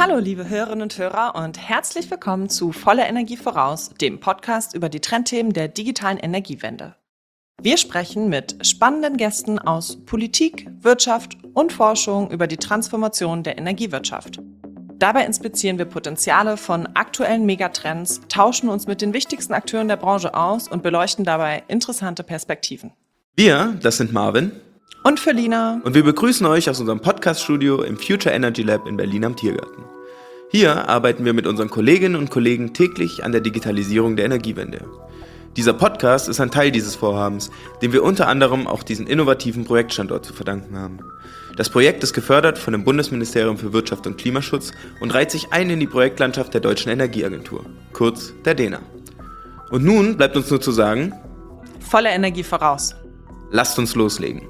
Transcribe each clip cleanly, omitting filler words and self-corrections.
Hallo liebe Hörerinnen und Hörer und herzlich willkommen zu Volle Energie voraus, dem Podcast über die Trendthemen der digitalen Energiewende. Wir sprechen mit spannenden Gästen aus Politik, Wirtschaft und Forschung über die Transformation der Energiewirtschaft. Dabei inspizieren wir Potenziale von aktuellen Megatrends, tauschen uns mit den wichtigsten Akteuren der Branche aus und beleuchten dabei interessante Perspektiven. Wir, das sind Marvin und Felina. Und wir begrüßen euch aus unserem Podcast-Studio im Future Energy Lab in Berlin am Tiergarten. Hier arbeiten wir mit unseren Kolleginnen und Kollegen täglich an der Digitalisierung der Energiewende. Dieser Podcast ist ein Teil dieses Vorhabens, dem wir unter anderem auch diesen innovativen Projektstandort zu verdanken haben. Das Projekt ist gefördert von dem Bundesministerium für Wirtschaft und Klimaschutz und reiht sich ein in die Projektlandschaft der Deutschen Energieagentur, kurz der DENA. Und nun bleibt uns nur zu sagen: Volle Energie voraus. Lasst uns loslegen.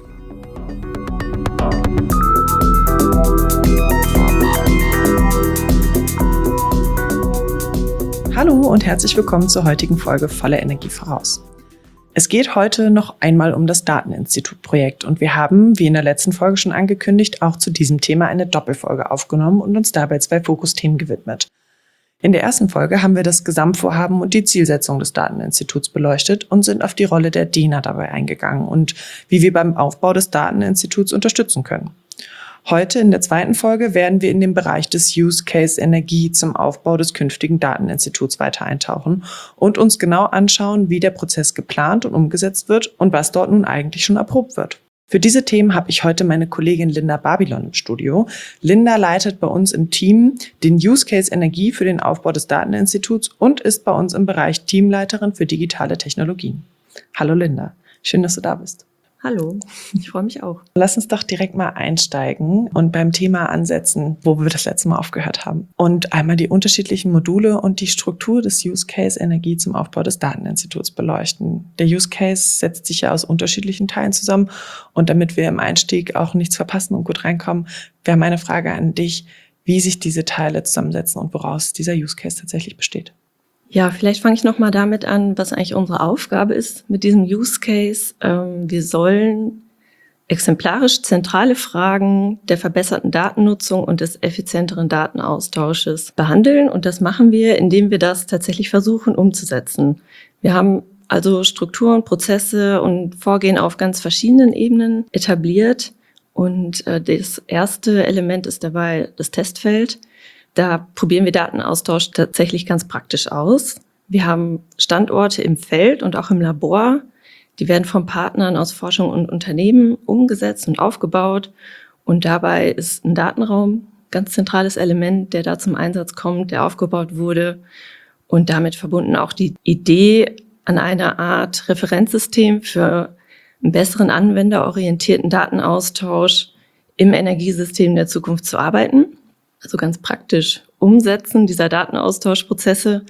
Hallo und herzlich willkommen zur heutigen Folge Volle Energie voraus. Es geht heute noch einmal um das Dateninstitut-Projekt und wir haben, wie in der letzten Folge schon angekündigt, auch zu diesem Thema eine Doppelfolge aufgenommen und uns dabei 2 Fokusthemen gewidmet. In der ersten Folge haben wir das Gesamtvorhaben und die Zielsetzung des Dateninstituts beleuchtet und sind auf die Rolle der DENA dabei eingegangen und wie wir beim Aufbau des Dateninstituts unterstützen können. Heute in der zweiten Folge werden wir in den Bereich des Use Case Energie zum Aufbau des künftigen Dateninstituts weiter eintauchen und uns genau anschauen, wie der Prozess geplant und umgesetzt wird und was dort nun eigentlich schon erprobt wird. Für diese Themen habe ich heute meine Kollegin Linda Babylon im Studio. Linda leitet bei uns im Team den Use Case Energie für den Aufbau des Dateninstituts und ist bei uns im Bereich Teamleiterin für digitale Technologien. Hallo Linda, schön, dass du da bist. Hallo, ich freue mich auch. Lass uns doch direkt mal einsteigen und beim Thema ansetzen, wo wir das letzte Mal aufgehört haben. Und einmal die unterschiedlichen Module und die Struktur des Use Case Energie zum Aufbau des Dateninstituts beleuchten. Der Use Case setzt sich ja aus unterschiedlichen Teilen zusammen. Und damit wir im Einstieg auch nichts verpassen und gut reinkommen, wäre meine Frage an dich, wie sich diese Teile zusammensetzen und woraus dieser Use Case tatsächlich besteht. Ja, vielleicht fange ich nochmal damit an, was eigentlich unsere Aufgabe ist mit diesem Use Case. Wir sollen exemplarisch zentrale Fragen der verbesserten Datennutzung und des effizienteren Datenaustausches behandeln. Und das machen wir, indem wir das tatsächlich versuchen umzusetzen. Wir haben also Strukturen, Prozesse und Vorgehen auf ganz verschiedenen Ebenen etabliert. Und das erste Element ist dabei das Testfeld. Da probieren wir Datenaustausch tatsächlich ganz praktisch aus. Wir haben Standorte im Feld und auch im Labor. Die werden von Partnern aus Forschung und Unternehmen umgesetzt und aufgebaut. Und dabei ist ein Datenraum ein ganz zentrales Element, der da zum Einsatz kommt, der aufgebaut wurde. Und damit verbunden auch die Idee, an einer Art Referenzsystem für einen besseren anwenderorientierten Datenaustausch im Energiesystem der Zukunft zu arbeiten. Also ganz praktisch umsetzen dieser Datenaustauschprozesse.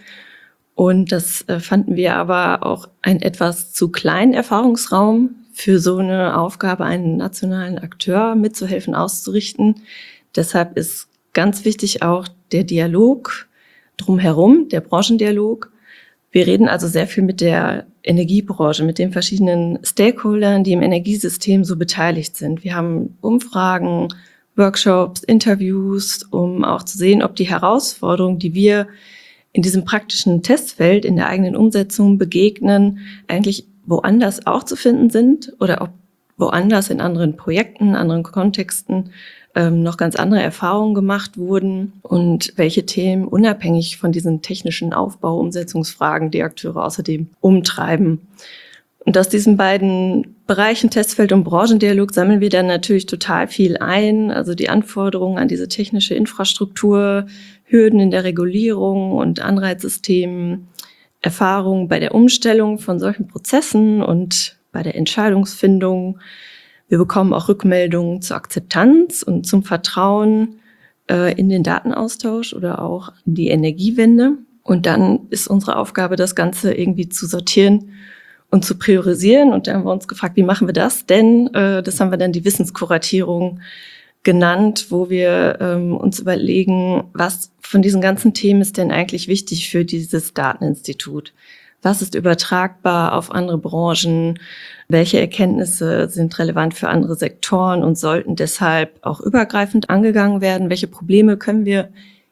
Und das fanden wir aber auch ein etwas zu kleinen Erfahrungsraum für so eine Aufgabe, einen nationalen Akteur mitzuhelfen, auszurichten. Deshalb ist ganz wichtig auch der Dialog drumherum, der Branchendialog. Wir reden also sehr viel mit der Energiebranche, mit den verschiedenen Stakeholdern, die im Energiesystem so beteiligt sind. Wir haben Umfragen, Workshops, Interviews, um auch zu sehen, ob die Herausforderungen, die wir in diesem praktischen Testfeld, in der eigenen Umsetzung begegnen, eigentlich woanders auch zu finden sind oder ob woanders in anderen Projekten, anderen Kontexten noch ganz andere Erfahrungen gemacht wurden und welche Themen unabhängig von diesen technischen Aufbau-Umsetzungsfragen die Akteure außerdem umtreiben. Und aus diesen beiden Bereichen, Testfeld und Branchendialog, sammeln wir dann natürlich total viel ein. Also die Anforderungen an diese technische Infrastruktur, Hürden in der Regulierung und Anreizsystemen, Erfahrungen bei der Umstellung von solchen Prozessen und bei der Entscheidungsfindung. Wir bekommen auch Rückmeldungen zur Akzeptanz und zum Vertrauen in den Datenaustausch oder auch in die Energiewende. Und dann ist unsere Aufgabe, das Ganze irgendwie zu sortieren und zu priorisieren. Und da haben wir uns gefragt, wie machen wir das? Denn das haben wir dann die Wissenskuratierung genannt, wo wir uns überlegen, was von diesen ganzen Themen ist denn eigentlich wichtig für dieses Dateninstitut? Was ist übertragbar auf andere Branchen? Welche Erkenntnisse sind relevant für andere Sektoren und sollten deshalb auch übergreifend angegangen werden? Welche Probleme können wir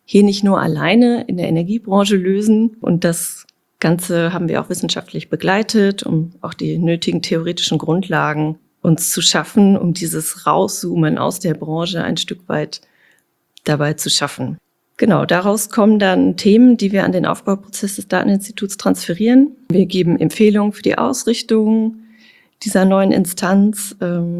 hier nicht nur alleine in der Energiebranche lösen. Und das Ganze haben wir auch wissenschaftlich begleitet, um auch die nötigen theoretischen Grundlagen uns zu schaffen, um dieses Rauszoomen aus der Branche ein Stück weit dabei zu schaffen. Genau, daraus kommen dann Themen, die wir an den Aufbauprozess des Dateninstituts transferieren. Wir geben Empfehlungen für die Ausrichtung dieser neuen Instanz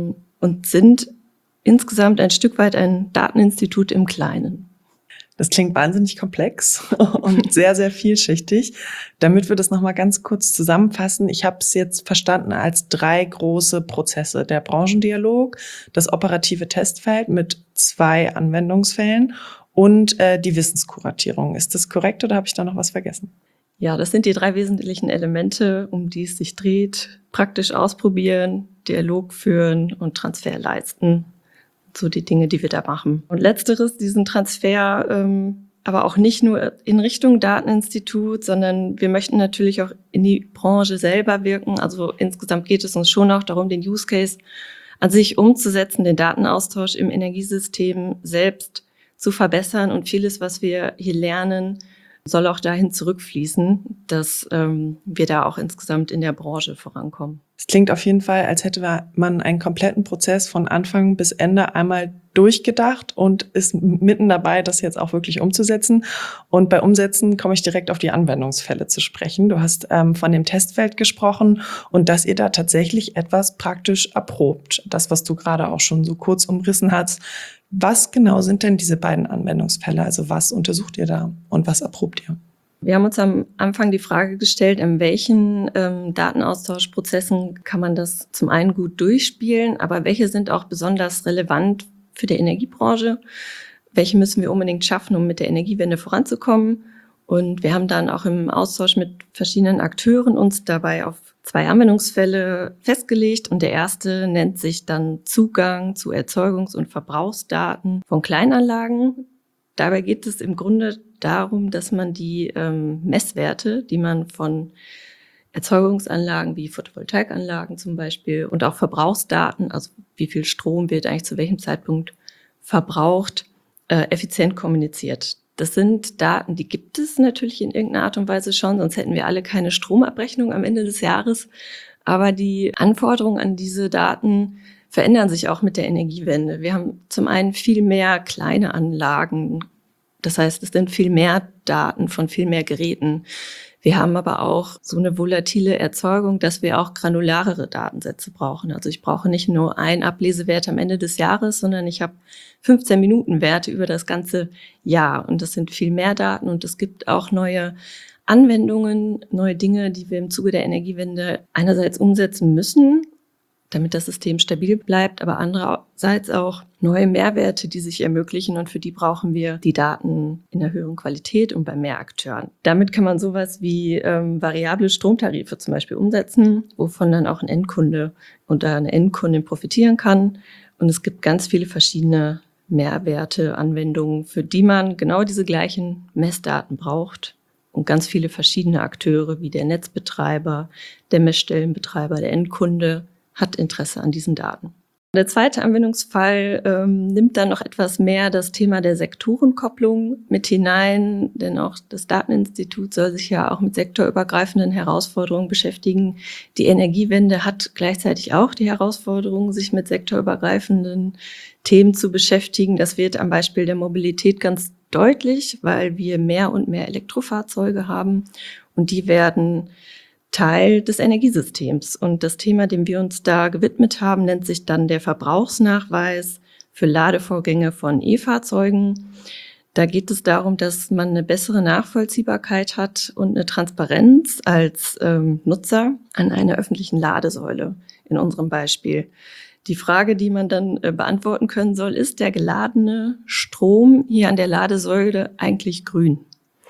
und sind insgesamt ein Stück weit ein Dateninstitut im Kleinen. Das klingt wahnsinnig komplex und sehr, sehr vielschichtig. Damit wir das nochmal ganz kurz zusammenfassen, ich habe es jetzt verstanden als 3 große Prozesse. Der Branchendialog, das operative Testfeld mit 2 Anwendungsfällen und die Wissenskuratierung. Ist das korrekt oder habe ich da noch was vergessen? Ja, das sind die 3 wesentlichen Elemente, um die es sich dreht. Praktisch ausprobieren, Dialog führen und Transfer leisten. So die Dinge, die wir da machen. Und letzteres, diesen Transfer, aber auch nicht nur in Richtung Dateninstitut, sondern wir möchten natürlich auch in die Branche selber wirken. Also insgesamt geht es uns schon auch darum, den Use Case an sich umzusetzen, den Datenaustausch im Energiesystem selbst zu verbessern. Und vieles, was wir hier lernen, soll auch dahin zurückfließen, dass wir da auch insgesamt in der Branche vorankommen. Es klingt auf jeden Fall, als hätte man einen kompletten Prozess von Anfang bis Ende einmal durchgedacht und ist mitten dabei, das jetzt auch wirklich umzusetzen. Und bei Umsetzen komme ich direkt auf die Anwendungsfälle zu sprechen. Du hast von dem Testfeld gesprochen und dass ihr da tatsächlich etwas praktisch erprobt. Das, was du gerade auch schon so kurz umrissen hast. Was genau sind denn diese beiden Anwendungsfälle? Also was untersucht ihr da und was erprobt ihr? Wir haben uns am Anfang die Frage gestellt, in welchen Datenaustauschprozessen kann man das zum einen gut durchspielen, aber welche sind auch besonders relevant für die Energiebranche? Welche müssen wir unbedingt schaffen, um mit der Energiewende voranzukommen? Und wir haben dann auch im Austausch mit verschiedenen Akteuren uns dabei auf 2 Anwendungsfälle festgelegt. Und der erste nennt sich dann Zugang zu Erzeugungs- und Verbrauchsdaten von Kleinanlagen. Dabei geht es im Grunde darum, dass man die Messwerte, die man von Erzeugungsanlagen wie Photovoltaikanlagen zum Beispiel und auch Verbrauchsdaten, also wie viel Strom wird eigentlich zu welchem Zeitpunkt verbraucht, effizient kommuniziert. Das sind Daten, die gibt es natürlich in irgendeiner Art und Weise schon, sonst hätten wir alle keine Stromabrechnung am Ende des Jahres. Aber die Anforderungen an diese Daten verändern sich auch mit der Energiewende. Wir haben zum einen viel mehr kleine Anlagen. Das heißt, es sind viel mehr Daten von viel mehr Geräten. Wir haben aber auch so eine volatile Erzeugung, dass wir auch granularere Datensätze brauchen. Also ich brauche nicht nur einen Ablesewert am Ende des Jahres, sondern ich habe 15 Minuten Werte über das ganze Jahr. Und das sind viel mehr Daten und es gibt auch neue Anwendungen, neue Dinge, die wir im Zuge der Energiewende einerseits umsetzen müssen, damit das System stabil bleibt, aber andererseits auch neue Mehrwerte, die sich ermöglichen und für die brauchen wir die Daten in einer höheren Qualität und bei mehr Akteuren. Damit kann man sowas wie variable Stromtarife zum Beispiel umsetzen, wovon dann auch ein Endkunde oder eine Endkundin profitieren kann. Und es gibt ganz viele verschiedene Mehrwerte, Anwendungen, für die man genau diese gleichen Messdaten braucht. Und ganz viele verschiedene Akteure wie der Netzbetreiber, der Messstellenbetreiber, der Endkunde hat Interesse an diesen Daten. Der zweite Anwendungsfall nimmt dann noch etwas mehr das Thema der Sektorenkopplung mit hinein, denn auch das Dateninstitut soll sich ja auch mit sektorübergreifenden Herausforderungen beschäftigen. Die Energiewende hat gleichzeitig auch die Herausforderung, sich mit sektorübergreifenden Themen zu beschäftigen. Das wird am Beispiel der Mobilität ganz deutlich, weil wir mehr und mehr Elektrofahrzeuge haben und die werden Teil des Energiesystems. Und das Thema, dem wir uns da gewidmet haben, nennt sich dann der Verbrauchsnachweis für Ladevorgänge von E-Fahrzeugen. Da geht es darum, dass man eine bessere Nachvollziehbarkeit hat und eine Transparenz als Nutzer an einer öffentlichen Ladesäule in unserem Beispiel. Die Frage, die man dann beantworten können soll, ist der geladene Strom hier an der Ladesäule eigentlich grün?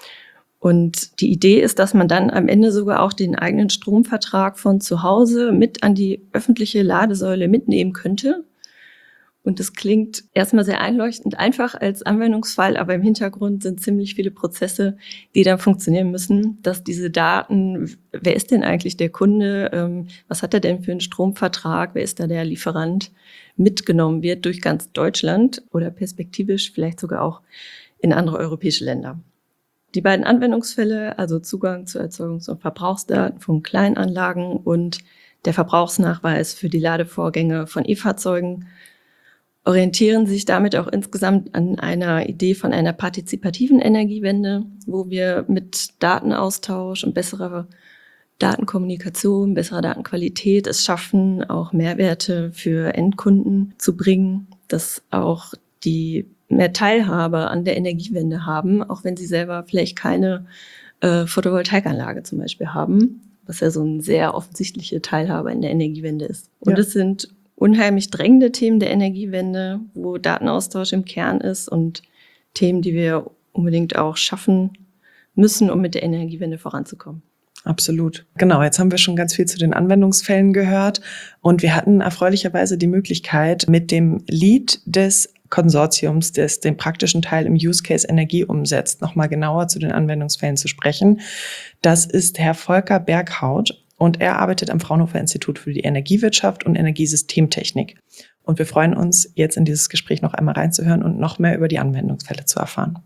Und die Idee ist, dass man dann am Ende sogar auch den eigenen Stromvertrag von zu Hause mit an die öffentliche Ladesäule mitnehmen könnte. Und das klingt erstmal sehr einleuchtend einfach als Anwendungsfall, aber im Hintergrund sind ziemlich viele Prozesse, die dann funktionieren müssen, dass diese Daten, wer ist denn eigentlich der Kunde, was hat er denn für einen Stromvertrag, wer ist da der Lieferant, mitgenommen wird durch ganz Deutschland oder perspektivisch vielleicht sogar auch in andere europäische Länder. Die beiden Anwendungsfälle, also Zugang zu Erzeugungs- und Verbrauchsdaten von Kleinanlagen und der Verbrauchsnachweis für die Ladevorgänge von E-Fahrzeugen, orientieren sich damit auch insgesamt an einer Idee von einer partizipativen Energiewende, wo wir mit Datenaustausch und besserer Datenkommunikation, besserer Datenqualität es schaffen, auch Mehrwerte für Endkunden zu bringen, dass auch die mehr Teilhabe an der Energiewende haben, auch wenn sie selber vielleicht keine Photovoltaikanlage zum Beispiel haben, was ja so eine sehr offensichtliche Teilhabe in der Energiewende ist. Und es sind unheimlich drängende Themen der Energiewende, wo Datenaustausch im Kern ist und Themen, die wir unbedingt auch schaffen müssen, um mit der Energiewende voranzukommen. Absolut. Genau, jetzt haben wir schon ganz viel zu den Anwendungsfällen gehört und wir hatten erfreulicherweise die Möglichkeit, mit dem Lead des Konsortiums, das den praktischen Teil im Use Case Energie umsetzt, nochmal genauer zu den Anwendungsfällen zu sprechen. Das ist Herr Volker Berghaut und er arbeitet am Fraunhofer Institut für die Energiewirtschaft und Energiesystemtechnik. Und wir freuen uns, jetzt in dieses Gespräch noch einmal reinzuhören und noch mehr über die Anwendungsfälle zu erfahren.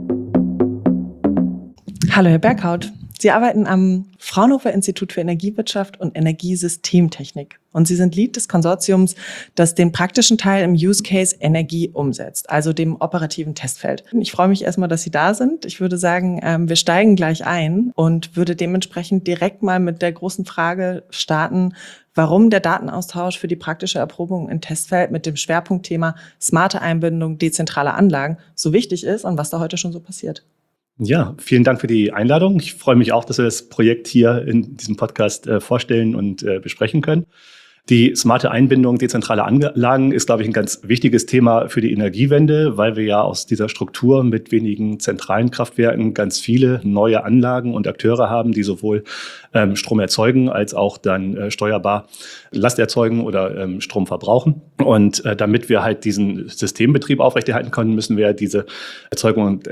Hallo, Herr Berghaut. Sie arbeiten am Fraunhofer Institut für Energiewirtschaft und Energiesystemtechnik. Und Sie sind Lead des Konsortiums, das den praktischen Teil im Use Case Energie umsetzt, also dem operativen Testfeld. Ich freue mich erstmal, dass Sie da sind. Ich würde sagen, wir steigen gleich ein und würde dementsprechend direkt mal mit der großen Frage starten, warum der Datenaustausch für die praktische Erprobung im Testfeld mit dem Schwerpunktthema smarte Einbindung dezentraler Anlagen so wichtig ist und was da heute schon so passiert. Ja, vielen Dank für die Einladung. Ich freue mich auch, dass wir das Projekt hier in diesem Podcast vorstellen und besprechen können. Die smarte Einbindung dezentraler Anlagen ist, glaube ich, ein ganz wichtiges Thema für die Energiewende, weil wir ja aus dieser Struktur mit wenigen zentralen Kraftwerken ganz viele neue Anlagen und Akteure haben, die sowohl Strom erzeugen als auch dann steuerbar Last erzeugen oder Strom verbrauchen. Und damit wir halt diesen Systembetrieb aufrechterhalten können, müssen wir diese Erzeugung und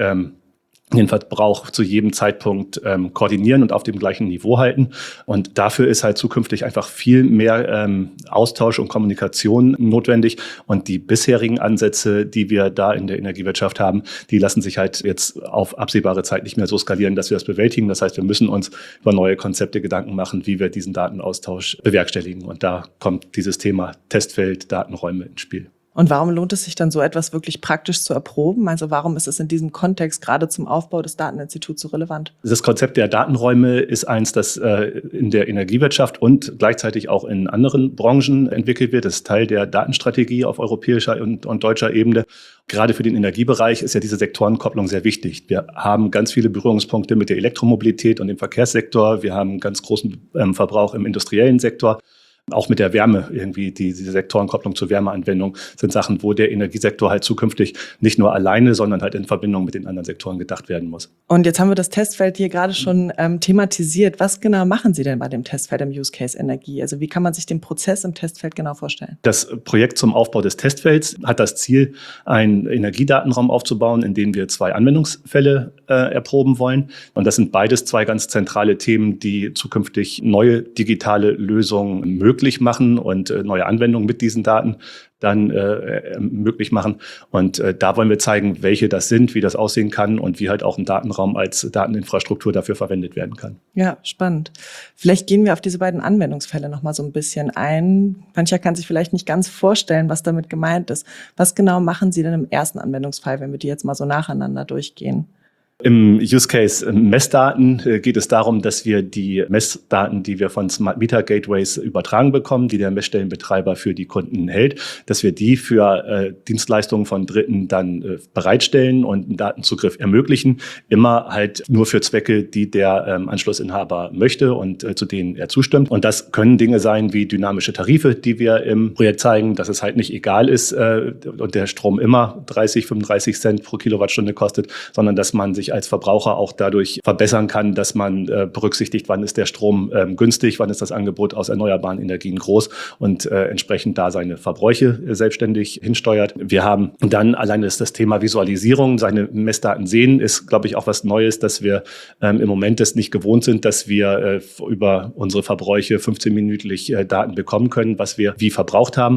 den Verbrauch zu jedem Zeitpunkt koordinieren und auf dem gleichen Niveau halten. Und dafür ist halt zukünftig einfach viel mehr Austausch und Kommunikation notwendig. Und die bisherigen Ansätze, die wir da in der Energiewirtschaft haben, die lassen sich halt jetzt auf absehbare Zeit nicht mehr so skalieren, dass wir das bewältigen. Das heißt, wir müssen uns über neue Konzepte Gedanken machen, wie wir diesen Datenaustausch bewerkstelligen. Und da kommt dieses Thema Testfeld, Datenräume ins Spiel. Und warum lohnt es sich dann so etwas wirklich praktisch zu erproben? Also warum ist es in diesem Kontext gerade zum Aufbau des Dateninstituts so relevant? Das Konzept der Datenräume ist eins, das in der Energiewirtschaft und gleichzeitig auch in anderen Branchen entwickelt wird. Das ist Teil der Datenstrategie auf europäischer und deutscher Ebene. Gerade für den Energiebereich ist ja diese Sektorenkopplung sehr wichtig. Wir haben ganz viele Berührungspunkte mit der Elektromobilität und dem Verkehrssektor. Wir haben ganz großen Verbrauch im industriellen Sektor. Auch mit der Wärme irgendwie, diese Sektorenkopplung zur Wärmeanwendung sind Sachen, wo der Energiesektor halt zukünftig nicht nur alleine, sondern halt in Verbindung mit den anderen Sektoren gedacht werden muss. Und jetzt haben wir das Testfeld hier gerade schon thematisiert. Was genau machen Sie denn bei dem Testfeld im Use Case Energie? Also wie kann man sich den Prozess im Testfeld genau vorstellen? Das Projekt zum Aufbau des Testfelds hat das Ziel, einen Energiedatenraum aufzubauen, in dem wir 2 Anwendungsfälle erproben wollen. Und das sind beides 2 ganz zentrale Themen, die zukünftig neue digitale Lösungen möglich machen und neue Anwendungen mit diesen Daten dann möglich machen. Und da wollen wir zeigen, welche das sind, wie das aussehen kann und wie halt auch ein Datenraum als Dateninfrastruktur dafür verwendet werden kann. Ja, spannend. Vielleicht gehen wir auf diese beiden Anwendungsfälle noch mal so ein bisschen ein. Mancher kann sich vielleicht nicht ganz vorstellen, was damit gemeint ist. Was genau machen Sie denn im ersten Anwendungsfall, wenn wir die jetzt mal so nacheinander durchgehen? Im Use Case Messdaten geht es darum, dass wir die Messdaten, die wir von Smart Meter Gateways übertragen bekommen, die der Messstellenbetreiber für die Kunden hält, dass wir die für Dienstleistungen von Dritten dann bereitstellen und einen Datenzugriff ermöglichen. Immer halt nur für Zwecke, die der Anschlussinhaber möchte und zu denen er zustimmt. Und das können Dinge sein wie dynamische Tarife, die wir im Projekt zeigen, dass es halt nicht egal ist und der Strom immer 30, 35 Cent pro Kilowattstunde kostet, sondern dass man sich als Verbraucher auch dadurch verbessern kann, dass man berücksichtigt, wann ist der Strom günstig, wann ist das Angebot aus erneuerbaren Energien groß und entsprechend da seine Verbräuche selbstständig hinsteuert. Wir haben dann alleine das Thema Visualisierung, seine Messdaten sehen, ist, glaube ich, auch was Neues, dass wir im Moment es nicht gewohnt sind, dass wir über unsere Verbräuche 15-minütlich Daten bekommen können, was wir wie verbraucht haben.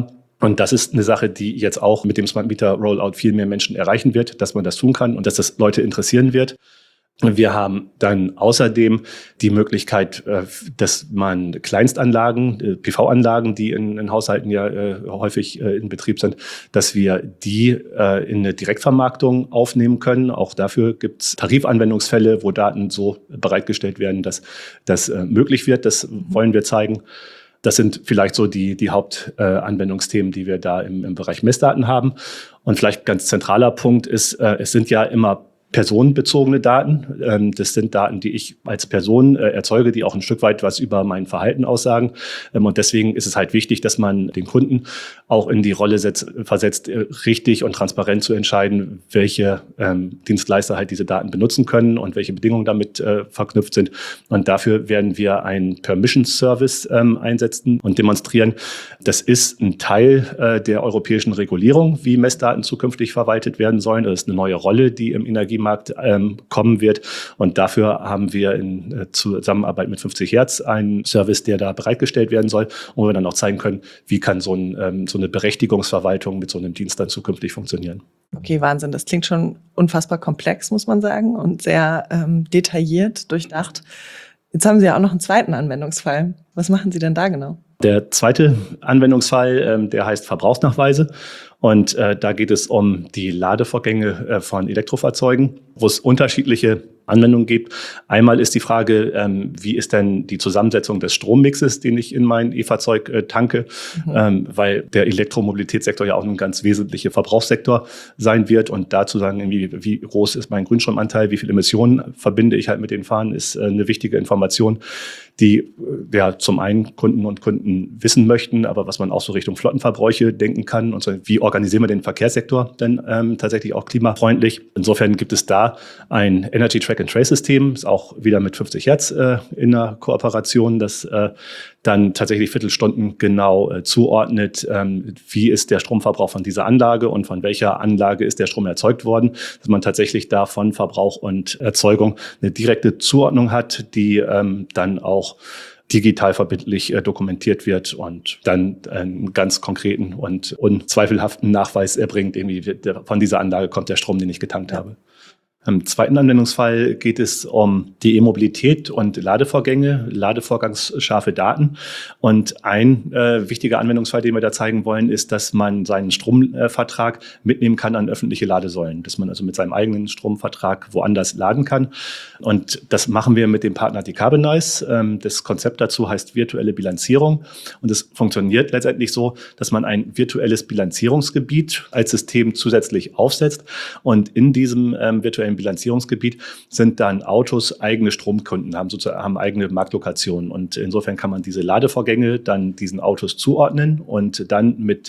Und das ist eine Sache, die jetzt auch mit dem Smart Meter Rollout viel mehr Menschen erreichen wird, dass man das tun kann und dass das Leute interessieren wird. Wir haben dann außerdem die Möglichkeit, dass man Kleinstanlagen, PV-Anlagen, die in Haushalten ja häufig in Betrieb sind, dass wir die in eine Direktvermarktung aufnehmen können. Auch dafür gibt es Tarifanwendungsfälle, wo Daten so bereitgestellt werden, dass das möglich wird. Das wollen wir zeigen. Das sind vielleicht so die Hauptanwendungsthemen, die wir da im Bereich Messdaten haben. Und vielleicht ganz zentraler Punkt ist, es sind ja immer personenbezogene Daten. Das sind Daten, die ich als Person erzeuge, die auch ein Stück weit was über mein Verhalten aussagen. Und deswegen ist es halt wichtig, dass man den Kunden auch in die Rolle versetzt, richtig und transparent zu entscheiden, welche Dienstleister halt diese Daten benutzen können und welche Bedingungen damit verknüpft sind. Und dafür werden wir einen Permission Service einsetzen und demonstrieren. Das ist ein Teil der europäischen Regulierung, wie Messdaten zukünftig verwaltet werden sollen. Das ist eine neue Rolle, die im Energiemarkt kommen wird. Und dafür haben wir in Zusammenarbeit mit 50 Hertz einen Service, der da bereitgestellt werden soll, wo wir dann auch zeigen können, wie kann so eine Berechtigungsverwaltung mit so einem Dienst dann zukünftig funktionieren. Okay, Wahnsinn. Das klingt schon unfassbar komplex, muss man sagen, und sehr detailliert, durchdacht. Jetzt haben Sie ja auch noch einen zweiten Anwendungsfall. Was machen Sie denn da genau? Der zweite Anwendungsfall, der heißt Verbrauchsnachweise. Und da geht es um die Ladevorgänge von Elektrofahrzeugen, wo es unterschiedliche Anwendungen gibt. Einmal ist die Frage, wie ist denn die Zusammensetzung des Strommixes, den ich in mein E-Fahrzeug tanke, weil der Elektromobilitätssektor ja auch ein ganz wesentlicher Verbrauchssektor sein wird. Und dazu sagen, irgendwie, wie groß ist mein Grünstromanteil, wie viele Emissionen verbinde ich halt mit den Fahren, ist eine wichtige Information, die ja zum einen Kunden und Kunden wissen möchten, aber was man auch so Richtung Flottenverbräuche denken kann und so, wie organisieren wir den Verkehrssektor denn tatsächlich auch klimafreundlich. Insofern gibt es da ein Energy Track and Trace System, ist auch wieder mit 50 Hertz in einer Kooperation, das dann tatsächlich Viertelstunden genau zuordnet, wie ist der Stromverbrauch von dieser Anlage und von welcher Anlage ist der Strom erzeugt worden, dass man tatsächlich da von Verbrauch und Erzeugung eine direkte Zuordnung hat, die dann auch digital verbindlich dokumentiert wird und dann einen ganz konkreten und unzweifelhaften Nachweis erbringt, irgendwie von dieser Anlage kommt der Strom, den ich getankt habe. Im zweiten Anwendungsfall geht es um die E-Mobilität und Ladevorgänge, ladevorgangsscharfe Daten. Und ein wichtiger Anwendungsfall, den wir da zeigen wollen, ist, dass man seinen Stromvertrag mitnehmen kann an öffentliche Ladesäulen, dass man also mit seinem eigenen Stromvertrag woanders laden kann. Und das machen wir mit dem Partner Decarbonize. Das Konzept dazu heißt virtuelle Bilanzierung. Und es funktioniert letztendlich so, dass man ein virtuelles Bilanzierungsgebiet als System zusätzlich aufsetzt. Und in diesem virtuellen Bilanzierungsgebiet sind dann Autos eigene Stromkunden, haben eigene Marktlokationen. Und insofern kann man diese Ladevorgänge dann diesen Autos zuordnen und dann mit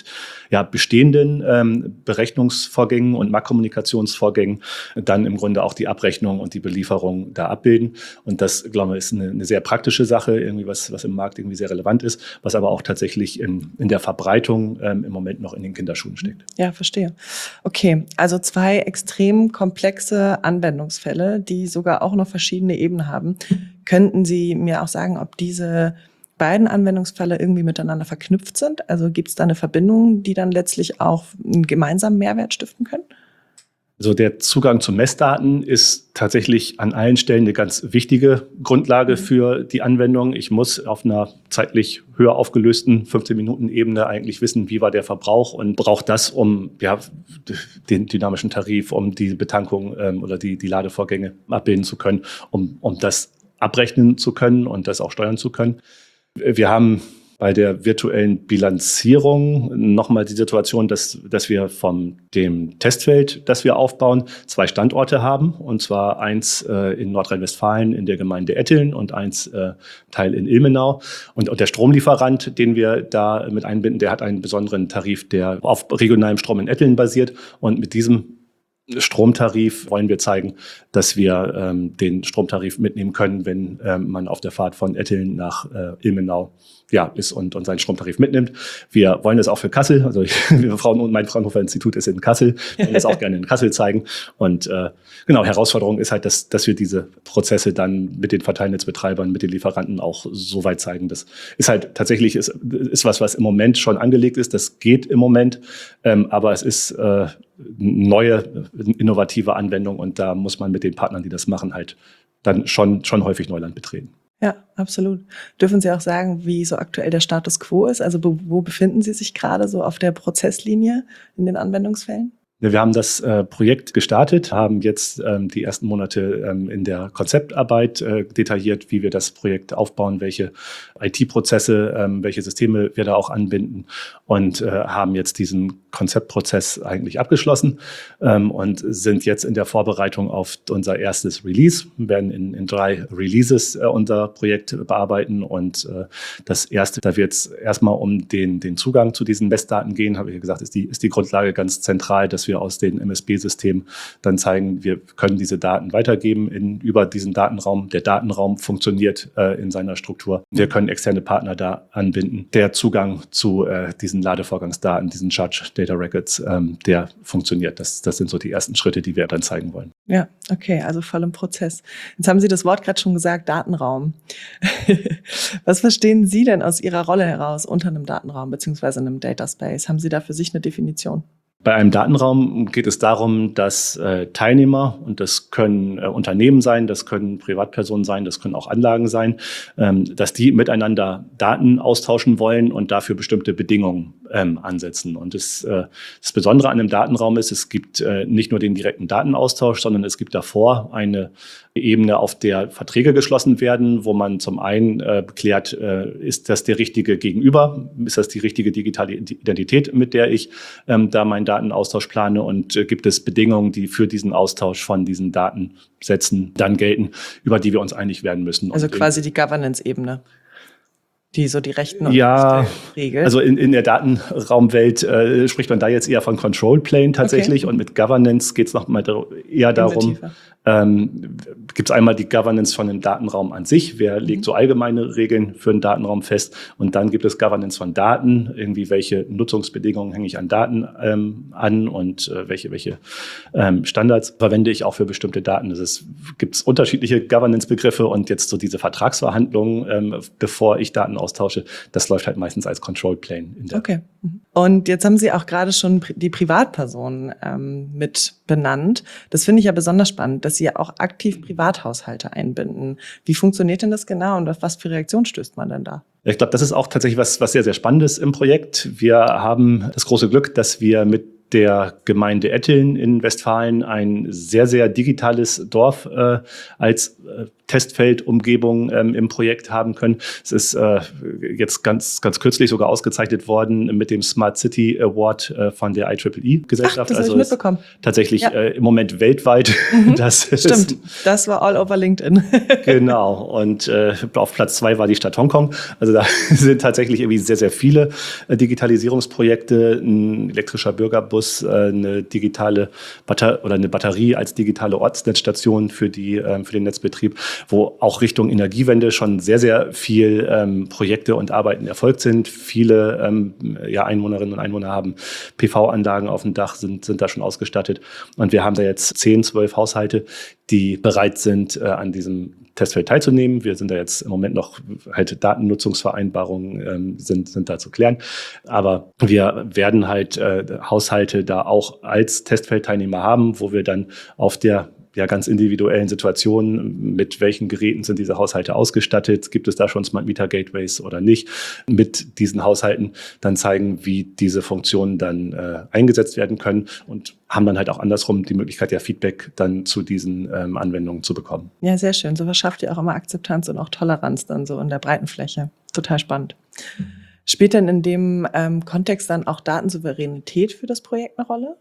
bestehenden Berechnungsvorgängen und Marktkommunikationsvorgängen dann im Grunde auch die Abrechnung und die Belieferung da abbilden. Und das, glaube ich, ist eine sehr praktische Sache, irgendwie was im Markt irgendwie sehr relevant ist, was aber auch tatsächlich in der Verbreitung im Moment noch in den Kinderschuhen steckt. Ja, verstehe. Okay, also zwei extrem komplexe Anwendungsfälle, die sogar auch noch verschiedene Ebenen haben. Könnten Sie mir auch sagen, ob diese beiden Anwendungsfälle irgendwie miteinander verknüpft sind? Also gibt es da eine Verbindung, die dann letztlich auch einen gemeinsamen Mehrwert stiften können? Also der Zugang zu Messdaten ist tatsächlich an allen Stellen eine ganz wichtige Grundlage für die Anwendung. Ich muss auf einer zeitlich höher aufgelösten 15-Minuten-Ebene eigentlich wissen, wie war der Verbrauch und brauche das, um den dynamischen Tarif, um die Betankung oder die Ladevorgänge abbilden zu können, um das abrechnen zu können und das auch steuern zu können. Wir haben bei der virtuellen Bilanzierung nochmal die Situation, dass wir von dem Testfeld, das wir aufbauen, 2 Standorte haben. Und zwar eins in Nordrhein-Westfalen in der Gemeinde Etteln und eins Teil in Ilmenau. Und der Stromlieferant, den wir da mit einbinden, der hat einen besonderen Tarif, der auf regionalem Strom in Etteln basiert. Und mit diesem Stromtarif wollen wir zeigen, dass wir den Stromtarif mitnehmen können, wenn man auf der Fahrt von Etteln nach Ilmenau ist und seinen Stromtarif mitnimmt. Wir wollen das auch für Kassel. Also mein Fraunhofer Institut ist in Kassel. Wir wollen das auch gerne in Kassel zeigen. Und Herausforderung ist halt, dass wir diese Prozesse dann mit den Verteilnetzbetreibern, mit den Lieferanten auch so weit zeigen. Das ist halt tatsächlich ist was im Moment schon angelegt ist. Das geht im Moment, aber es ist neue, innovative Anwendung und da muss man mit den Partnern, die das machen, halt dann schon häufig Neuland betreten. Ja, absolut. Dürfen Sie auch sagen, wie so aktuell der Status quo ist? Also wo befinden Sie sich gerade so auf der Prozesslinie in den Anwendungsfällen? Wir haben das Projekt gestartet, haben jetzt die ersten Monate in der Konzeptarbeit detailliert, wie wir das Projekt aufbauen, welche IT-Prozesse, welche Systeme wir da auch anbinden und haben jetzt diesen Konzeptprozess eigentlich abgeschlossen und sind jetzt in der Vorbereitung auf unser erstes Release. Wir werden in 3 Releases unser Projekt bearbeiten und das erste, da wird es erstmal um den Zugang zu diesen Messdaten gehen, habe ich gesagt, ist die Grundlage ganz zentral, dass wir aus den MSB-Systemen dann zeigen, wir können diese Daten weitergeben über diesen Datenraum. Der Datenraum funktioniert in seiner Struktur. Wir können externe Partner da anbinden. Der Zugang zu diesen Ladevorgangsdaten, diesen Charge Data Records, der funktioniert. Das sind so die ersten Schritte, die wir dann zeigen wollen. Ja, okay, also voll im Prozess. Jetzt haben Sie das Wort gerade schon gesagt, Datenraum. Was verstehen Sie denn aus Ihrer Rolle heraus unter einem Datenraum beziehungsweise einem Data Space? Haben Sie da für sich eine Definition? Bei einem Datenraum geht es darum, dass Teilnehmer, und das können Unternehmen sein, das können Privatpersonen sein, das können auch Anlagen sein, dass die miteinander Daten austauschen wollen und dafür bestimmte Bedingungen ansetzen. Und das Besondere an einem Datenraum ist, es gibt nicht nur den direkten Datenaustausch, sondern es gibt davor eine Ebene, auf der Verträge geschlossen werden, wo man zum einen klärt, ist das der richtige Gegenüber, ist das die richtige digitale Identität, mit der ich da meinen Datenaustausch plane und gibt es Bedingungen, die für diesen Austausch von diesen Datensätzen dann gelten, über die wir uns einig werden müssen. Also quasi die Governance-Ebene, die so die Rechten und Rechte regelt. Also in der Datenraumwelt spricht man da jetzt eher von Control Plane tatsächlich, und mit Governance geht es noch mal eher darum, gibt es einmal die Governance von dem Datenraum an sich, wer legt so allgemeine Regeln für einen Datenraum fest, und dann gibt es Governance von Daten, irgendwie welche Nutzungsbedingungen hänge ich an Daten an und welche Standards verwende ich auch für bestimmte Daten. Gibt es unterschiedliche Governance-Begriffe, und jetzt so diese Vertragsverhandlungen, bevor ich Daten austausche, das läuft halt meistens als Control Plane. Okay. Und jetzt haben Sie auch gerade schon die Privatpersonen mit benannt. Das finde ich ja besonders spannend, dass Sie ja auch aktiv Privathaushalte einbinden. Wie funktioniert denn das genau und auf was für Reaktionen stößt man denn da? Ich glaube, das ist auch tatsächlich was sehr, sehr Spannendes im Projekt. Wir haben das große Glück, dass wir mit der Gemeinde Etteln in Westfalen ein sehr, sehr digitales Dorf als Testfeldumgebung im Projekt haben können. Es ist jetzt ganz kürzlich sogar ausgezeichnet worden mit dem Smart City Award von der IEEE-Gesellschaft. Das habe ich mitbekommen. Tatsächlich im Moment weltweit. Stimmt, das war all over LinkedIn. Genau, und auf Platz 2 war die Stadt Hongkong. Also da sind tatsächlich irgendwie sehr, sehr viele Digitalisierungsprojekte, ein elektrischer Bürgerbus, eine digitale eine Batterie als digitale Ortsnetzstation für den Netzbetrieb, wo auch Richtung Energiewende schon sehr, sehr viel Projekte und Arbeiten erfolgt sind. Viele Einwohnerinnen und Einwohner haben PV-Anlagen auf dem Dach, sind da schon ausgestattet. Und wir haben da jetzt 10, 12 Haushalte, die bereit sind, an diesem Testfeld teilzunehmen. Wir sind da jetzt im Moment noch halt Datennutzungsvereinbarungen sind da zu klären. Aber wir werden halt Haushalte da auch als Testfeldteilnehmer haben, wo wir dann auf der ganz individuellen Situationen, mit welchen Geräten sind diese Haushalte ausgestattet, gibt es da schon Smart Meter Gateways oder nicht, mit diesen Haushalten dann zeigen, wie diese Funktionen dann eingesetzt werden können, und haben dann halt auch andersrum die Möglichkeit, Feedback dann zu diesen Anwendungen zu bekommen. Ja, sehr schön. So was schafft ja auch immer Akzeptanz und auch Toleranz dann so in der breiten Fläche. Total spannend. Spielt denn in dem Kontext dann auch Datensouveränität für das Projekt eine Rolle?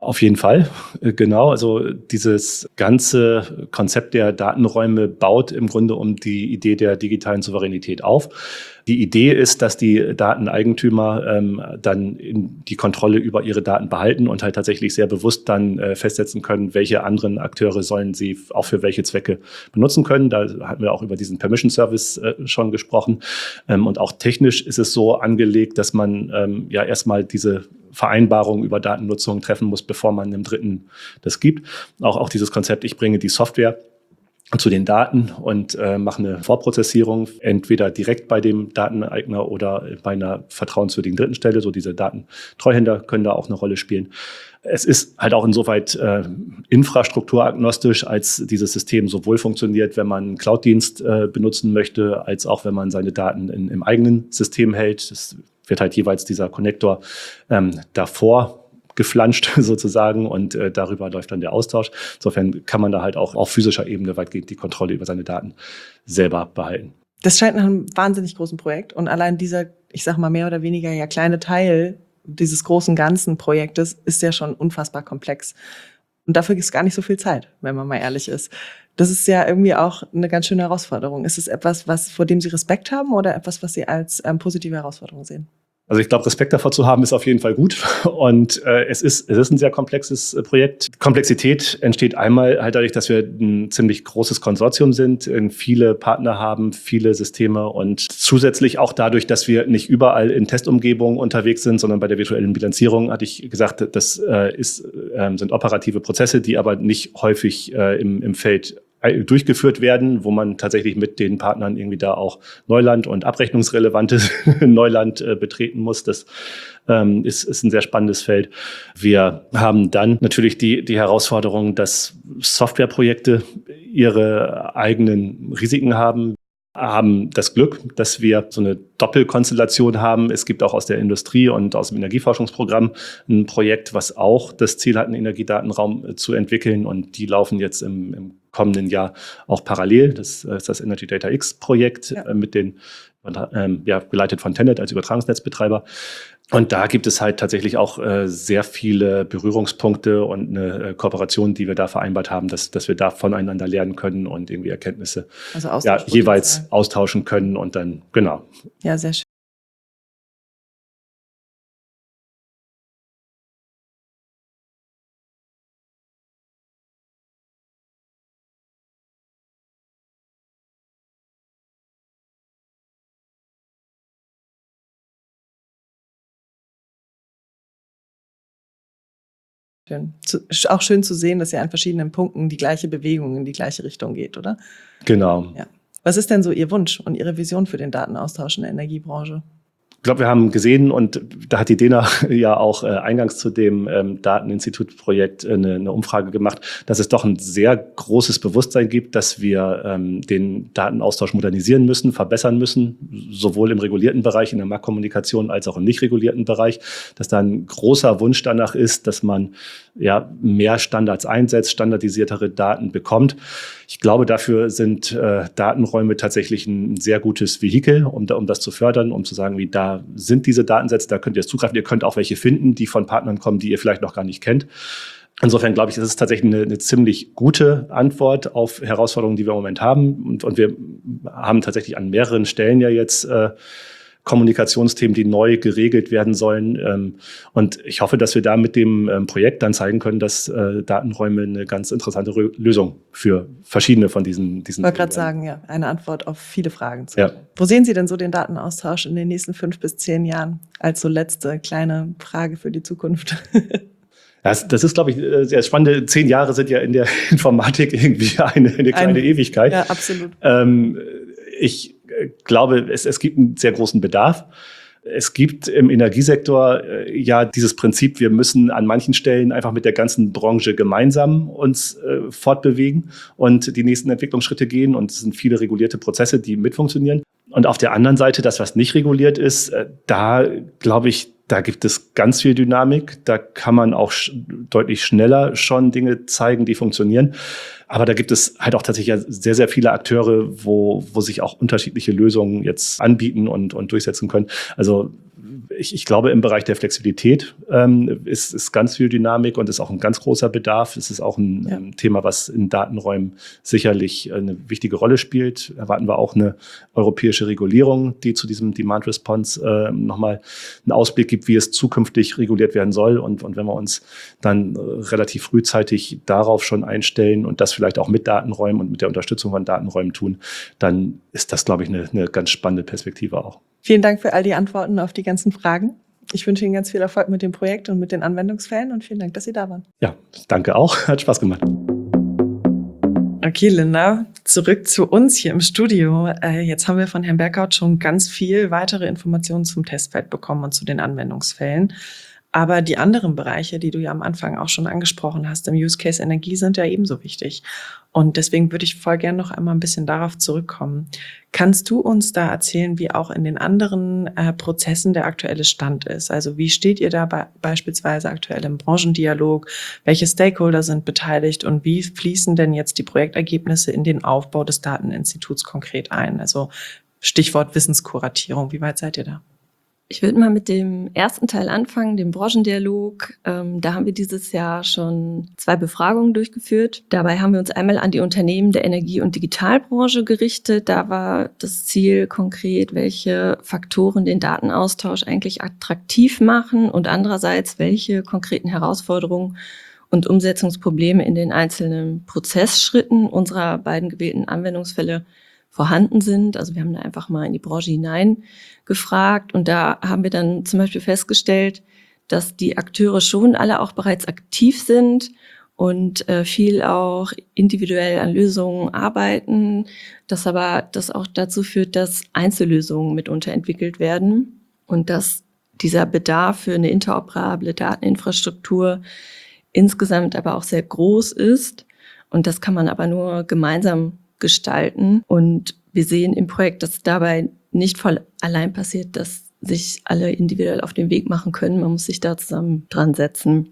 Auf jeden Fall, genau. Also dieses ganze Konzept der Datenräume baut im Grunde um die Idee der digitalen Souveränität auf. Die Idee ist, dass die Dateneigentümer dann die Kontrolle über ihre Daten behalten und halt tatsächlich sehr bewusst dann festsetzen können, welche anderen Akteure sollen sie auch für welche Zwecke benutzen können. Da hatten wir auch über diesen Permission Service schon gesprochen. Und auch technisch ist es so angelegt, dass man ja erstmal diese Vereinbarungen über Datennutzung treffen muss, bevor man einem Dritten das gibt. Auch dieses Konzept, ich bringe die Software zu den Daten und mache eine Vorprozessierung, entweder direkt bei dem Dateneigner oder bei einer vertrauenswürdigen dritten Stelle. So diese Datentreuhänder können da auch eine Rolle spielen. Es ist halt auch insoweit infrastrukturagnostisch, als dieses System sowohl funktioniert, wenn man einen Cloud-Dienst benutzen möchte, als auch wenn man seine Daten im eigenen System hält. Das wird halt jeweils dieser Konnektor davor geflanscht sozusagen und darüber läuft dann der Austausch. Insofern kann man da halt auch auf physischer Ebene weitgehend die Kontrolle über seine Daten selber behalten. Das scheint nach einem wahnsinnig großen Projekt und allein dieser, ich sag mal mehr oder weniger ja kleine Teil dieses großen ganzen Projektes ist ja schon unfassbar komplex. Und dafür ist gar nicht so viel Zeit, wenn man mal ehrlich ist. Das ist ja irgendwie auch eine ganz schöne Herausforderung. Ist es etwas, vor dem Sie Respekt haben oder etwas, was Sie als positive Herausforderung sehen? Also ich glaube, Respekt davor zu haben, ist auf jeden Fall gut. Und es ist ein sehr komplexes Projekt. Komplexität entsteht einmal halt dadurch, dass wir ein ziemlich großes Konsortium sind, viele Partner haben, viele Systeme und zusätzlich auch dadurch, dass wir nicht überall in Testumgebungen unterwegs sind, sondern bei der virtuellen Bilanzierung, hatte ich gesagt, das sind operative Prozesse, die aber nicht häufig im Feld durchgeführt werden, wo man tatsächlich mit den Partnern irgendwie da auch Neuland und abrechnungsrelevantes Neuland betreten muss. Das ist ein sehr spannendes Feld. Wir haben dann natürlich die Herausforderung, dass Softwareprojekte ihre eigenen Risiken haben das Glück, dass wir so eine Doppelkonstellation haben. Es gibt auch aus der Industrie und aus dem Energieforschungsprogramm ein Projekt, was auch das Ziel hat, einen Energiedatenraum zu entwickeln. Und die laufen jetzt im kommenden Jahr auch parallel. Das ist das Energy Data X-Projekt mit den geleitet von TenneT als Übertragungsnetzbetreiber. Und da gibt es halt tatsächlich auch sehr viele Berührungspunkte und eine Kooperation, die wir da vereinbart haben, dass wir da voneinander lernen können und irgendwie Erkenntnisse jeweils austauschen können und dann, genau. Ja, sehr schön. Auch schön zu sehen, dass ja an verschiedenen Punkten die gleiche Bewegung in die gleiche Richtung geht, oder? Genau. Ja. Was ist denn so Ihr Wunsch und Ihre Vision für den Datenaustausch in der Energiebranche? Ich glaube, wir haben gesehen, und da hat die DENA ja auch eingangs zu dem Dateninstitutprojekt eine Umfrage gemacht, dass es doch ein sehr großes Bewusstsein gibt, dass wir den Datenaustausch modernisieren müssen, verbessern müssen, sowohl im regulierten Bereich, in der Marktkommunikation, als auch im nicht regulierten Bereich, dass da ein großer Wunsch danach ist, dass man mehr Standards einsetzt, standardisiertere Daten bekommt. Ich glaube, dafür sind Datenräume tatsächlich ein sehr gutes Vehikel, um das zu fördern, um zu sagen, wie da sind diese Datensätze, da könnt ihr es zugreifen. Ihr könnt auch welche finden, die von Partnern kommen, die ihr vielleicht noch gar nicht kennt. Insofern glaube ich, das ist tatsächlich eine ziemlich gute Antwort auf Herausforderungen, die wir im Moment haben. Und wir haben tatsächlich an mehreren Stellen ja jetzt Kommunikationsthemen, die neu geregelt werden sollen. Und ich hoffe, dass wir da mit dem Projekt dann zeigen können, dass Datenräume eine ganz interessante Lösung für verschiedene von diesen Ich wollte gerade sagen, ja, eine Antwort auf viele Fragen. Ja. Wo sehen Sie denn so den Datenaustausch in den nächsten 5 bis 10 Jahren als so letzte kleine Frage für die Zukunft? Das ist, glaube ich, sehr spannend. 10 Jahre sind ja in der Informatik irgendwie eine kleine Ewigkeit. Ja, absolut. Ich glaube, es gibt einen sehr großen Bedarf. Es gibt im Energiesektor ja dieses Prinzip, wir müssen an manchen Stellen einfach mit der ganzen Branche gemeinsam uns fortbewegen und die nächsten Entwicklungsschritte gehen. Und es sind viele regulierte Prozesse, die mitfunktionieren. Und auf der anderen Seite, das, was nicht reguliert ist, da glaube ich, da gibt es ganz viel Dynamik. Da kann man auch deutlich schneller schon Dinge zeigen, die funktionieren. Aber da gibt es halt auch tatsächlich sehr, sehr viele Akteure, wo sich auch unterschiedliche Lösungen jetzt anbieten und durchsetzen können. Also Ich glaube, im Bereich der Flexibilität ist ganz viel Dynamik und ist auch ein ganz großer Bedarf. Es ist auch ein Thema, was in Datenräumen sicherlich eine wichtige Rolle spielt. Erwarten wir auch eine europäische Regulierung, die zu diesem Demand Response nochmal einen Ausblick gibt, wie es zukünftig reguliert werden soll. Und wenn wir uns dann relativ frühzeitig darauf schon einstellen und das vielleicht auch mit Datenräumen und mit der Unterstützung von Datenräumen tun, dann ist das, glaube ich, eine ganz spannende Perspektive auch. Vielen Dank für all die Antworten auf die ganzen Fragen. Ich wünsche Ihnen ganz viel Erfolg mit dem Projekt und mit den Anwendungsfällen und vielen Dank, dass Sie da waren. Ja, danke auch. Hat Spaß gemacht. Okay, Linda, zurück zu uns hier im Studio. Jetzt haben wir von Herrn Berghaut schon ganz viel weitere Informationen zum Testfeld bekommen und zu den Anwendungsfällen. Aber die anderen Bereiche, die du ja am Anfang auch schon angesprochen hast, im Use Case Energie, sind ja ebenso wichtig. Und deswegen würde ich voll gerne noch einmal ein bisschen darauf zurückkommen. Kannst du uns da erzählen, wie auch in den anderen Prozessen der aktuelle Stand ist? Also wie steht ihr da beispielsweise aktuell im Branchendialog? Welche Stakeholder sind beteiligt? Und wie fließen denn jetzt die Projektergebnisse in den Aufbau des Dateninstituts konkret ein? Also Stichwort Wissenskuratierung. Wie weit seid ihr da? Ich würde mal mit dem ersten Teil anfangen, dem Branchendialog. Da haben wir dieses Jahr schon 2 Befragungen durchgeführt. Dabei haben wir uns einmal an die Unternehmen der Energie- und Digitalbranche gerichtet. Da war das Ziel konkret, welche Faktoren den Datenaustausch eigentlich attraktiv machen und andererseits, welche konkreten Herausforderungen und Umsetzungsprobleme in den einzelnen Prozessschritten unserer beiden gewählten Anwendungsfälle vorhanden sind. Also wir haben da einfach mal in die Branche hinein gefragt und da haben wir dann zum Beispiel festgestellt, dass die Akteure schon alle auch bereits aktiv sind und viel auch individuell an Lösungen arbeiten, dass aber das auch dazu führt, dass Einzellösungen mitunter entwickelt werden und dass dieser Bedarf für eine interoperable Dateninfrastruktur insgesamt aber auch sehr groß ist und das kann man aber nur gemeinsam gestalten. Und wir sehen im Projekt, dass dabei nicht voll allein passiert, dass sich alle individuell auf den Weg machen können. Man muss sich da zusammen dran setzen.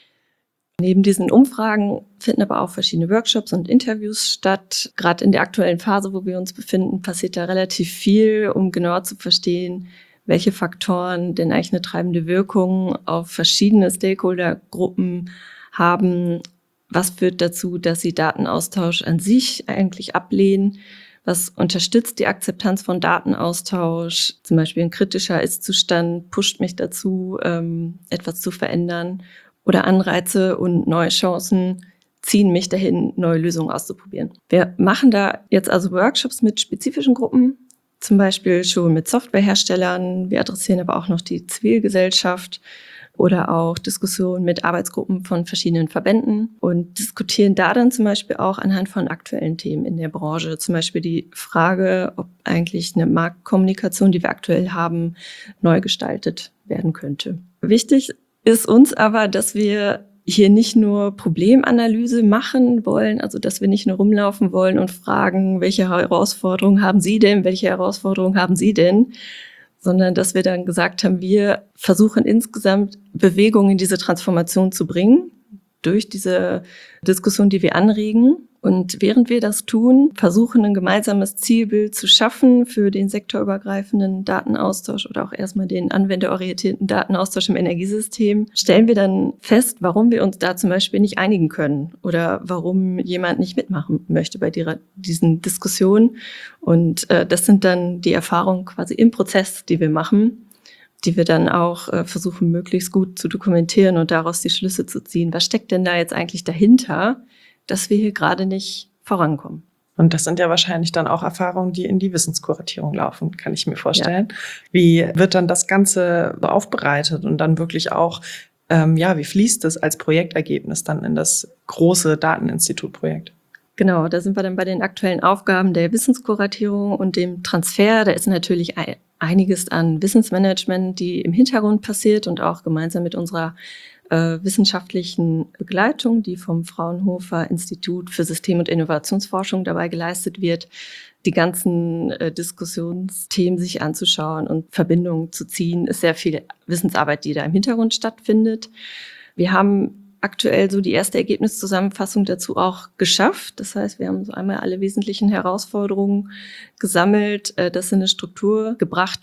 Neben diesen Umfragen finden aber auch verschiedene Workshops und Interviews statt. Gerade in der aktuellen Phase, wo wir uns befinden, passiert da relativ viel, um genauer zu verstehen, welche Faktoren denn eigentlich eine treibende Wirkung auf verschiedene Stakeholdergruppen haben. Was führt dazu, dass sie Datenaustausch an sich eigentlich ablehnen? Was unterstützt die Akzeptanz von Datenaustausch? Zum Beispiel ein kritischer Ist-Zustand pusht mich dazu, etwas zu verändern. Oder Anreize und neue Chancen ziehen mich dahin, neue Lösungen auszuprobieren. Wir machen da jetzt also Workshops mit spezifischen Gruppen, zum Beispiel schon mit Softwareherstellern. Wir adressieren aber auch noch die Zivilgesellschaft oder auch Diskussionen mit Arbeitsgruppen von verschiedenen Verbänden und diskutieren da dann zum Beispiel auch anhand von aktuellen Themen in der Branche. Zum Beispiel die Frage, ob eigentlich eine Marktkommunikation, die wir aktuell haben, neu gestaltet werden könnte. Wichtig ist uns aber, dass wir hier nicht nur Problemanalyse machen wollen, also dass wir nicht nur rumlaufen wollen und fragen, welche Herausforderungen haben Sie denn, welche Herausforderungen haben Sie denn, sondern dass wir dann gesagt haben, wir versuchen insgesamt Bewegung in diese Transformation zu bringen, durch diese Diskussion, die wir anregen. Und während wir das tun, versuchen ein gemeinsames Zielbild zu schaffen für den sektorübergreifenden Datenaustausch oder auch erstmal den anwenderorientierten Datenaustausch im Energiesystem, stellen wir dann fest, warum wir uns da zum Beispiel nicht einigen können oder warum jemand nicht mitmachen möchte bei diesen Diskussionen. Und das sind dann die Erfahrungen quasi im Prozess, die wir machen, die wir dann auch versuchen, möglichst gut zu dokumentieren und daraus die Schlüsse zu ziehen. Was steckt denn da jetzt eigentlich dahinter, dass wir hier gerade nicht vorankommen? Und das sind ja wahrscheinlich dann auch Erfahrungen, die in die Wissenskuratierung laufen, kann ich mir vorstellen. Ja. Wie wird dann das Ganze aufbereitet und dann wirklich auch, wie fließt es als Projektergebnis dann in das große Dateninstitutprojekt? Genau, da sind wir dann bei den aktuellen Aufgaben der Wissenskuratierung und dem Transfer. Da ist natürlich einiges an Wissensmanagement, die im Hintergrund passiert und auch gemeinsam mit unserer wissenschaftlichen Begleitung, die vom Fraunhofer Institut für System- und Innovationsforschung dabei geleistet wird, die ganzen Diskussionsthemen sich anzuschauen und Verbindungen zu ziehen, ist sehr viel Wissensarbeit, die da im Hintergrund stattfindet. Wir haben aktuell so die erste Ergebniszusammenfassung dazu auch geschafft. Das heißt, wir haben so einmal alle wesentlichen Herausforderungen gesammelt, das in eine Struktur gebracht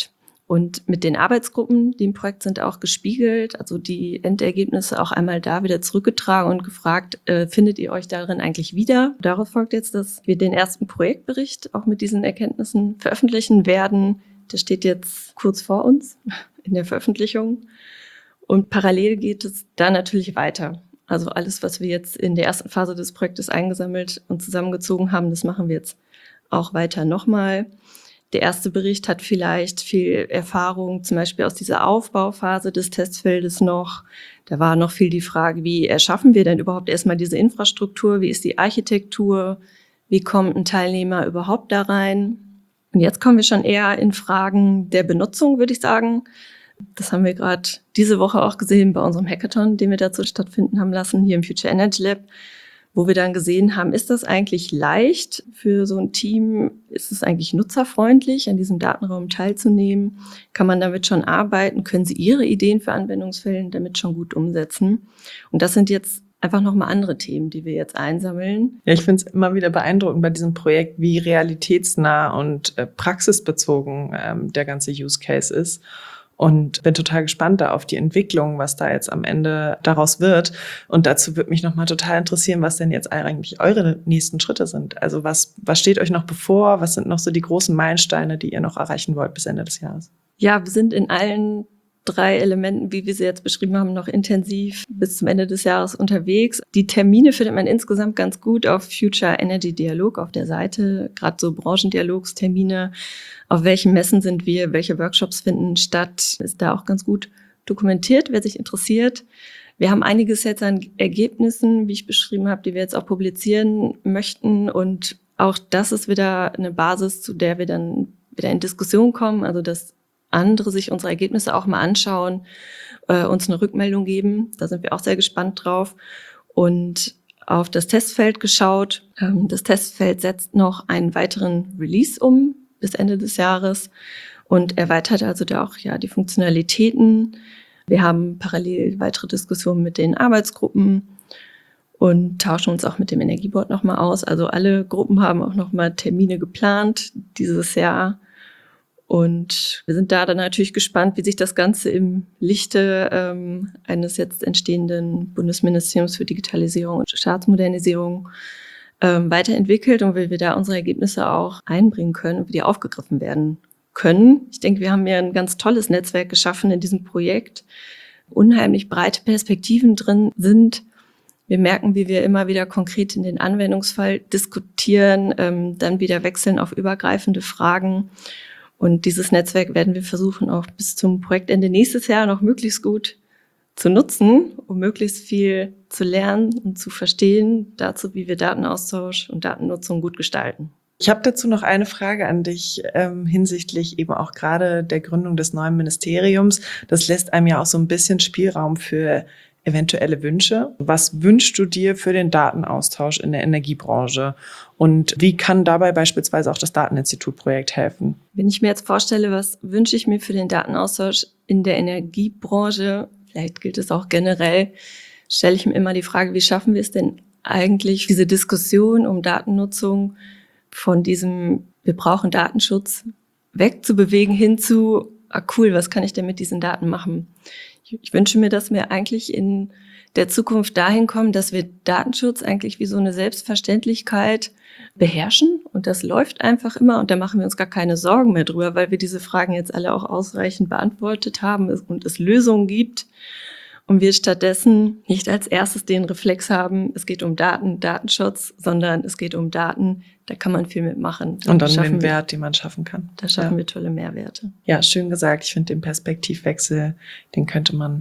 Und mit den Arbeitsgruppen, die im Projekt sind, auch gespiegelt, also die Endergebnisse auch einmal da wieder zurückgetragen und gefragt, findet ihr euch darin eigentlich wieder? Daraus folgt jetzt, dass wir den ersten Projektbericht auch mit diesen Erkenntnissen veröffentlichen werden. Der steht jetzt kurz vor uns in der Veröffentlichung. Und parallel geht es da natürlich weiter. Also alles, was wir jetzt in der ersten Phase des Projektes eingesammelt und zusammengezogen haben, das machen wir jetzt auch weiter nochmal. Der erste Bericht hat vielleicht viel Erfahrung, zum Beispiel aus dieser Aufbauphase des Testfeldes noch. Da war noch viel die Frage, wie erschaffen wir denn überhaupt erstmal diese Infrastruktur? Wie ist die Architektur? Wie kommt ein Teilnehmer überhaupt da rein? Und jetzt kommen wir schon eher in Fragen der Benutzung, würde ich sagen. Das haben wir gerade diese Woche auch gesehen bei unserem Hackathon, den wir dazu stattfinden haben lassen, hier im Future Energy Lab, wo wir dann gesehen haben, ist das eigentlich leicht für so ein Team? Ist es eigentlich nutzerfreundlich, an diesem Datenraum teilzunehmen? Kann man damit schon arbeiten? Können Sie Ihre Ideen für Anwendungsfälle damit schon gut umsetzen? Und das sind jetzt einfach nochmal andere Themen, die wir jetzt einsammeln. Ja, ich finde es immer wieder beeindruckend bei diesem Projekt, wie realitätsnah und praxisbezogen der ganze Use Case ist. Und bin total gespannt da auf die Entwicklung, was da jetzt am Ende daraus wird. Und dazu würde mich nochmal total interessieren, was denn jetzt eigentlich eure nächsten Schritte sind. Also was steht euch noch bevor? Was sind noch so die großen Meilensteine, die ihr noch erreichen wollt bis Ende des Jahres? Ja, wir sind in allen 3 Elementen, wie wir sie jetzt beschrieben haben, noch intensiv bis zum Ende des Jahres unterwegs. Die Termine findet man insgesamt ganz gut auf Future Energy Dialog auf der Seite, gerade so Branchendialogstermine. Auf welchen Messen sind wir, welche Workshops finden statt, ist da auch ganz gut dokumentiert, wer sich interessiert. Wir haben einiges jetzt an Ergebnissen, wie ich beschrieben habe, die wir jetzt auch publizieren möchten. Und auch das ist wieder eine Basis, zu der wir dann wieder in Diskussion kommen, also dass andere sich unsere Ergebnisse auch mal anschauen, uns eine Rückmeldung geben. Da sind wir auch sehr gespannt drauf. Und auf das Testfeld geschaut. Das Testfeld setzt noch einen weiteren Release um bis Ende des Jahres und erweitert also da auch ja die Funktionalitäten. Wir haben parallel weitere Diskussionen mit den Arbeitsgruppen und tauschen uns auch mit dem Energieboard nochmal aus. Also alle Gruppen haben auch nochmal Termine geplant dieses Jahr. Und wir sind da dann natürlich gespannt, wie sich das Ganze im Lichte eines jetzt entstehenden Bundesministeriums für Digitalisierung und Staatsmodernisierung weiterentwickelt und wie wir da unsere Ergebnisse auch einbringen können und wie die aufgegriffen werden können. Ich denke, wir haben ja ein ganz tolles Netzwerk geschaffen in diesem Projekt. Unheimlich breite Perspektiven drin sind. Wir merken, wie wir immer wieder konkret in den Anwendungsfall diskutieren, dann wieder wechseln auf übergreifende Fragen. Und dieses Netzwerk werden wir versuchen, auch bis zum Projektende nächstes Jahr noch möglichst gut zu nutzen, um möglichst viel zu lernen und zu verstehen, dazu, wie wir Datenaustausch und Datennutzung gut gestalten. Ich habe dazu noch eine Frage an dich hinsichtlich eben auch gerade der Gründung des neuen Ministeriums. Das lässt einem ja auch so ein bisschen Spielraum für eventuelle Wünsche. Was wünschst du dir für den Datenaustausch in der Energiebranche? Und wie kann dabei beispielsweise auch das Dateninstitut-Projekt helfen? Wenn ich mir jetzt vorstelle, was wünsche ich mir für den Datenaustausch in der Energiebranche, vielleicht gilt es auch generell, stelle ich mir immer die Frage, wie schaffen wir es denn eigentlich, diese Diskussion um Datennutzung von diesem, wir brauchen Datenschutz, wegzubewegen hin zu, cool, was kann ich denn mit diesen Daten machen? Ich wünsche mir, dass wir eigentlich in der Zukunft dahin kommen, dass wir Datenschutz eigentlich wie so eine Selbstverständlichkeit beherrschen. Und das läuft einfach immer. Und da machen wir uns gar keine Sorgen mehr drüber, weil wir diese Fragen jetzt alle auch ausreichend beantwortet haben und es Lösungen gibt. Und wir stattdessen nicht als erstes den Reflex haben, es geht um Daten, Datenschutz, sondern es geht um Daten, da kann man viel mitmachen. Und dann den Wert, den man schaffen kann. Da schaffen wir tolle Mehrwerte. Ja, schön gesagt. Ich finde den Perspektivwechsel, den könnte man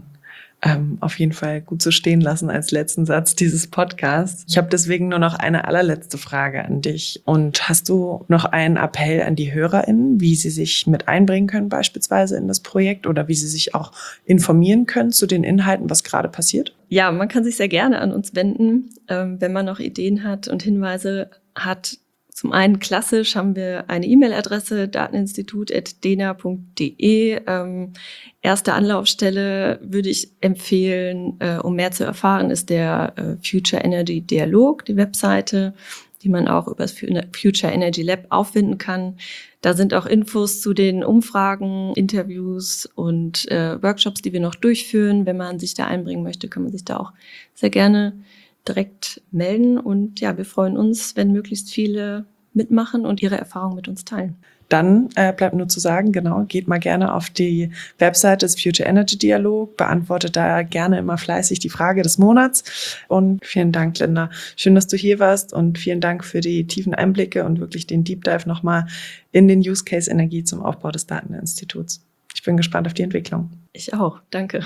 auf jeden Fall gut so stehen lassen als letzten Satz dieses Podcasts. Ich habe deswegen nur noch eine allerletzte Frage an dich. Und hast du noch einen Appell an die HörerInnen, wie sie sich mit einbringen können beispielsweise in das Projekt oder wie sie sich auch informieren können zu den Inhalten, was gerade passiert? Ja, man kann sich sehr gerne an uns wenden, wenn man noch Ideen hat und Hinweise hat Zum einen klassisch haben wir eine E-Mail-Adresse dateninstitut@dena.de. Erste Anlaufstelle würde ich empfehlen, um mehr zu erfahren, ist der Future Energy Dialog, die Webseite, die man auch über das Future Energy Lab auffinden kann. Da sind auch Infos zu den Umfragen, Interviews und Workshops, die wir noch durchführen. Wenn man sich da einbringen möchte, kann man sich da auch sehr gerne direkt melden. Und ja, wir freuen uns, wenn möglichst viele mitmachen und ihre Erfahrungen mit uns teilen. Dann bleibt nur zu sagen, genau, geht mal gerne auf die Webseite des Future Energy Dialog, beantwortet da gerne immer fleißig die Frage des Monats. Und vielen Dank, Linda. Schön, dass du hier warst und vielen Dank für die tiefen Einblicke und wirklich den Deep Dive nochmal in den Use Case Energie zum Aufbau des Dateninstituts. Ich bin gespannt auf die Entwicklung. Ich auch, danke.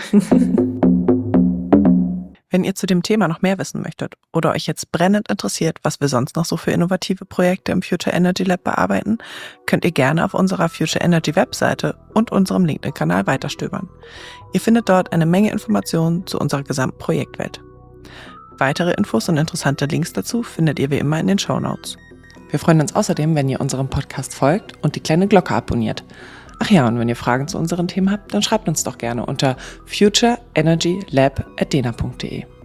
Wenn ihr zu dem Thema noch mehr wissen möchtet oder euch jetzt brennend interessiert, was wir sonst noch so für innovative Projekte im Future Energy Lab bearbeiten, könnt ihr gerne auf unserer Future Energy Webseite und unserem LinkedIn-Kanal weiterstöbern. Ihr findet dort eine Menge Informationen zu unserer gesamten Projektwelt. Weitere Infos und interessante Links dazu findet ihr wie immer in den Shownotes. Wir freuen uns außerdem, wenn ihr unserem Podcast folgt und die kleine Glocke abonniert. Ach ja, und wenn ihr Fragen zu unseren Themen habt, dann schreibt uns doch gerne unter futureenergylab@dena.de.